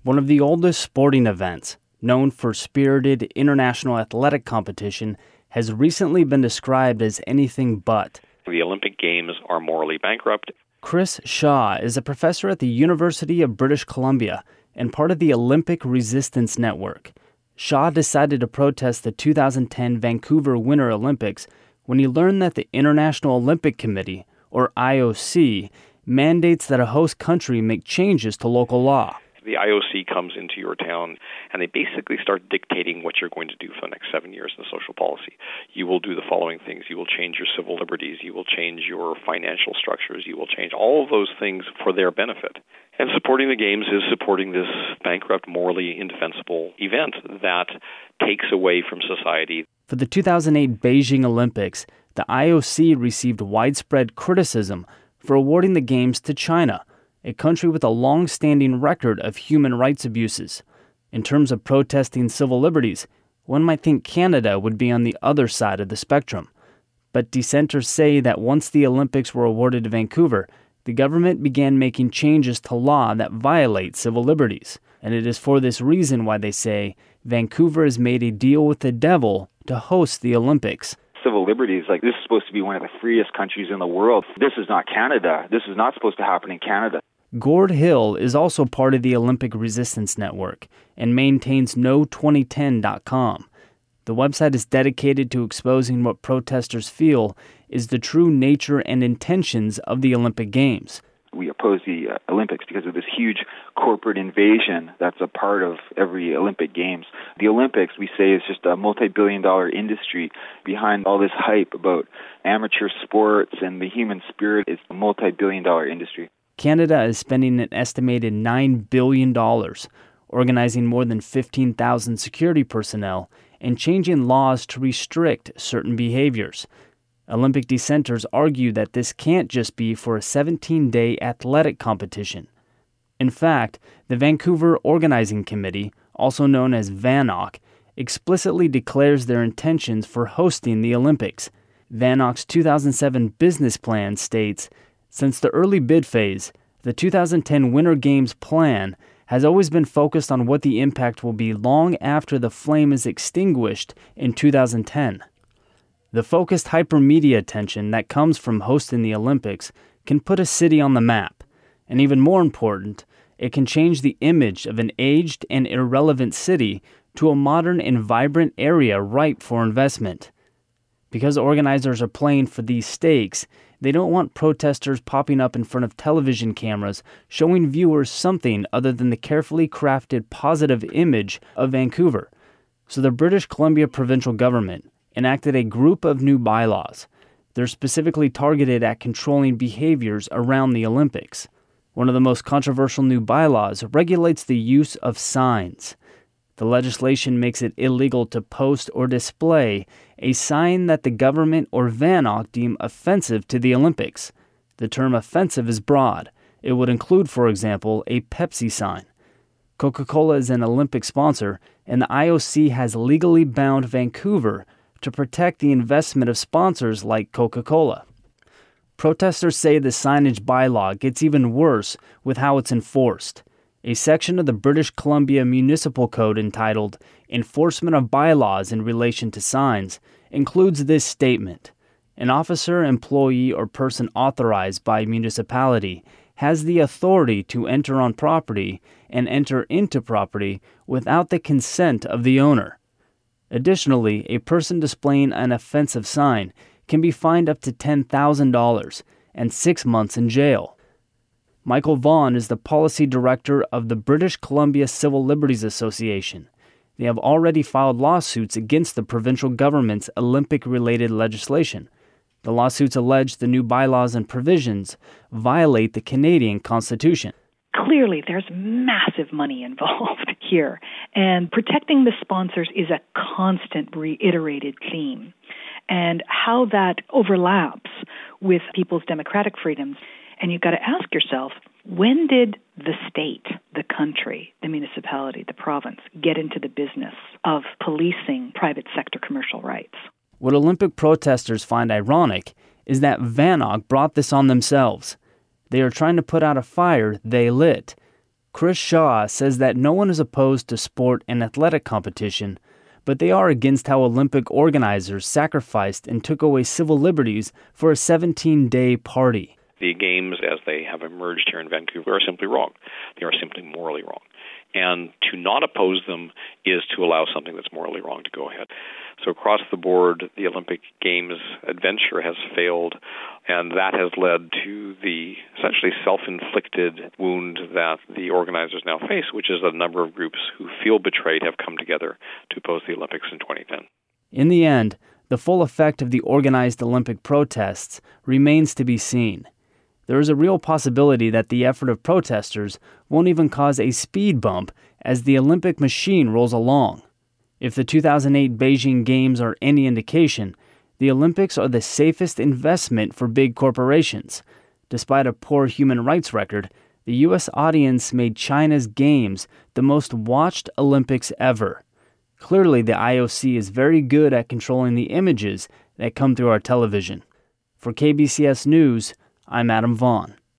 One of the oldest sporting events, known for spirited international athletic competition, has recently been described as anything but. The Olympic Games are morally bankrupt. Chris Shaw is a professor at the University of British Columbia and part of the Olympic Resistance Network. Shaw decided to protest the 2010 Vancouver Winter Olympics when he learned that the International Olympic Committee, or IOC, mandates that a host country make changes to local law. The IOC comes into your town and they basically start dictating what you're going to do for the next 7 years in social policy. You will do the following things. You will change your civil liberties. You will change your financial structures. You will change all of those things for their benefit. And supporting the Games is supporting this bankrupt, morally indefensible event that takes away from society. For the 2008 Beijing Olympics, the IOC received widespread criticism for awarding the Games to China, a country with a long-standing record of human rights abuses. In terms of protesting civil liberties, one might think Canada would be on the other side of the spectrum. But dissenters say that once the Olympics were awarded to Vancouver, the government began making changes to law that violate civil liberties. And it is for this reason why they say Vancouver has made a deal with the devil to host the Olympics. Civil liberties, like this is supposed to be one of the freest countries in the world. This is not Canada. This is not supposed to happen in Canada. Gord Hill is also part of the Olympic Resistance Network and maintains No2010.com. The website is dedicated to exposing what protesters feel is the true nature and intentions of the Olympic Games. We oppose the Olympics because of this huge corporate invasion that's a part of every Olympic Games. The Olympics, we say, is just a multi-billion-dollar industry behind all this hype about amateur sports and the human spirit. It's a multi-billion-dollar industry. Canada is spending an estimated $9 billion, organizing more than 15,000 security personnel, and changing laws to restrict certain behaviors. Olympic dissenters argue that this can't just be for a 17-day athletic competition. In fact, the Vancouver Organizing Committee, also known as VANOC, explicitly declares their intentions for hosting the Olympics. VANOC's 2007 business plan states, since the early bid phase, the 2010 Winter Games plan has always been focused on what the impact will be long after the flame is extinguished in 2010. The focused hypermedia attention that comes from hosting the Olympics can put a city on the map, and even more important, it can change the image of an aged and irrelevant city to a modern and vibrant area ripe for investment. Because organizers are playing for these stakes, they don't want protesters popping up in front of television cameras showing viewers something other than the carefully crafted positive image of Vancouver. So the British Columbia provincial government enacted a group of new bylaws. They're specifically targeted at controlling behaviors around the Olympics. One of the most controversial new bylaws regulates the use of signs. The legislation makes it illegal to post or display a sign that the government or VANOC deem offensive to the Olympics. The term offensive is broad. It would include, for example, a Pepsi sign. Coca-Cola is an Olympic sponsor, and the IOC has legally bound Vancouver to protect the investment of sponsors like Coca-Cola. Protesters say the signage bylaw gets even worse with how it's enforced. A section of the British Columbia Municipal Code entitled Enforcement of Bylaws in Relation to Signs includes this statement. An officer, employee, or person authorized by a municipality has the authority to enter on property and enter into property without the consent of the owner. Additionally, a person displaying an offensive sign can be fined up to $10,000 and 6 months in jail. Michael Vaughan is the policy director of the British Columbia Civil Liberties Association. They have already filed lawsuits against the provincial government's Olympic-related legislation. The lawsuits allege the new bylaws and provisions violate the Canadian Constitution. Clearly, there's massive money involved here, and protecting the sponsors is a constant reiterated theme. And how that overlaps with people's democratic freedoms. And you've got to ask yourself, when did the state, the country, the municipality, the province get into the business of policing private sector commercial rights? What Olympic protesters find ironic is that VANOC brought this on themselves. They are trying to put out a fire they lit. Chris Shaw says that no one is opposed to sport and athletic competition, but they are against how Olympic organizers sacrificed and took away civil liberties for a 17-day party. The games, as they have emerged here in Vancouver, are simply wrong. They are simply morally wrong. And to not oppose them is to allow something that's morally wrong to go ahead. So across the board, the Olympic Games adventure has failed, and that has led to the essentially self-inflicted wound that the organizers now face, which is a number of groups who feel betrayed have come together to oppose the Olympics in 2010. In the end, the full effect of the organized Olympic protests remains to be seen. There is a real possibility that the effort of protesters won't even cause a speed bump as the Olympic machine rolls along. If the 2008 Beijing Games are any indication, the Olympics are the safest investment for big corporations. Despite a poor human rights record, the U.S. audience made China's Games the most watched Olympics ever. Clearly, the IOC is very good at controlling the images that come through our television. For KBCS News, I'm Adam Vaughn.